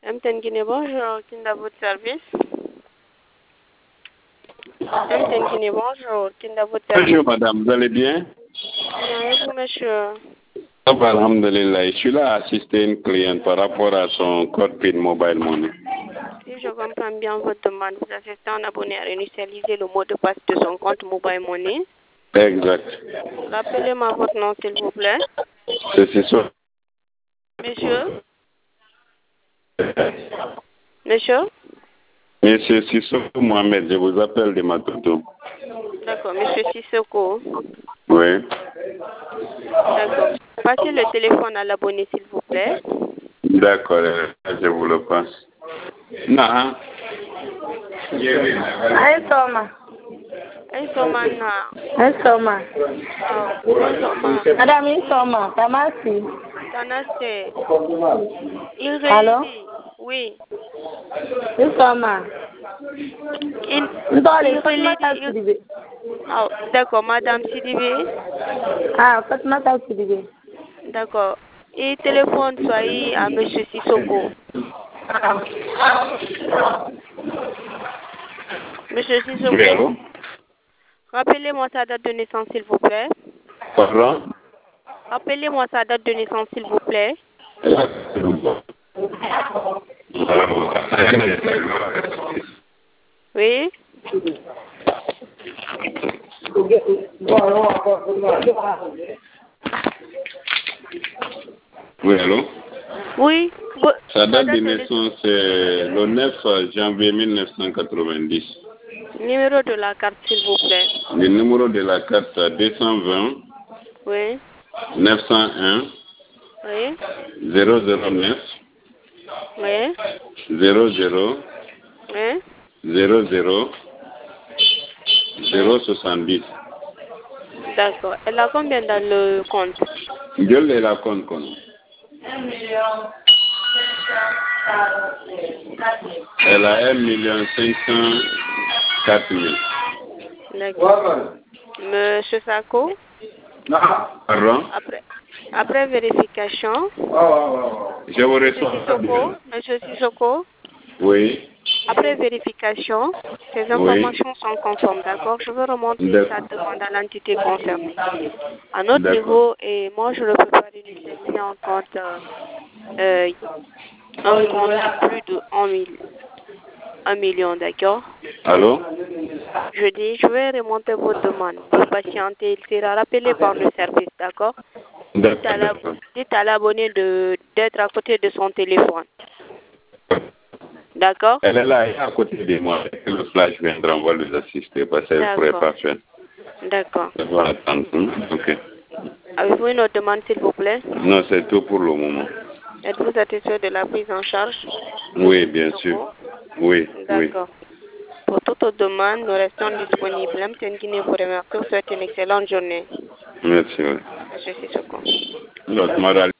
MTN Guinée, bonjour, qui est à votre service? MTN Guinée, bonjour, qui est à votre service? Bonjour madame, vous allez bien? Bien, et vous, monsieur? Alhamdulillah, je suis là à assister une cliente par rapport à son code PIN Mobile Money. Si je comprends bien votre demande, vous assistez un abonné à réinitialiser le mot de passe de son compte Mobile Money. Exact. Rappelez-moi votre nom, s'il vous plaît. C'est ça. Monsieur? Monsieur? Monsieur Sissoko Mohamed, je vous appelle de Matoto. D'accord, monsieur Sissoko. Oui. D'accord. Passez le téléphone à l'abonné, s'il vous plaît. D'accord, je vous le passe. Non. Soma. Insoma Soma. Madame Soma, Tamasi. Tanaste. Il Allô? réussit. Oui. Soma. Il Sidibé. Oh, d'accord, madame Sidibé. Ah, Fatmata Sidibé. D'accord. Et téléphone soyez à monsieur Sissoko. Monsieur Oui, Sissoko. allô? Rappelez-moi sa date de naissance, s'il vous plaît. Pardon? Rappelez-moi sa date de naissance, s'il vous plaît. Oui. Oui, allô? Oui. Sa date de naissance, c'est le 9 janvier 1990. Numéro de la carte, s'il vous plaît. Le numéro de la carte 220 Oui. 901 Oui. 009 Oui. 00 Oui. 00 Oui. 070. D'accord. Elle a combien dans le compte? Je l'ai la compte. Elle a 1 504 000. D'accord. Monsieur Sako, Pardon? après vérification, Je vous reçois. Monsieur Sissoko, Oui. après vérification, ces Oui. informations sont conformes, d'accord? Je vais remonter sa D'accord. demande à l'entité concernée. À notre D'accord. niveau, et moi je ne peux pas réinitialiser un compte de plus de 1 million, d'accord? Allô? Je dis, je vais remonter votre demande. Vous patientez, il sera rappelé par le service, d'accord? D'accord. Dites à l'abonné d'être à côté de son téléphone. D'accord? Elle est là, elle est à côté de moi. Le flash viendra, on va les assister parce qu'elle ne pourrait pas faire. D'accord. Elle va attendre. Ok. Avez-vous une autre demande, s'il vous plaît? Non, c'est tout pour le moment. Êtes-vous satisfait de la prise en charge? Oui, bien sûr. Oui, oui. D'accord. Pour toute autre demande, nous restons disponibles. MTN Guinée vous remercie. Vous souhaite une excellente journée. Merci. Oui. Monsieur Sissoko. L'autre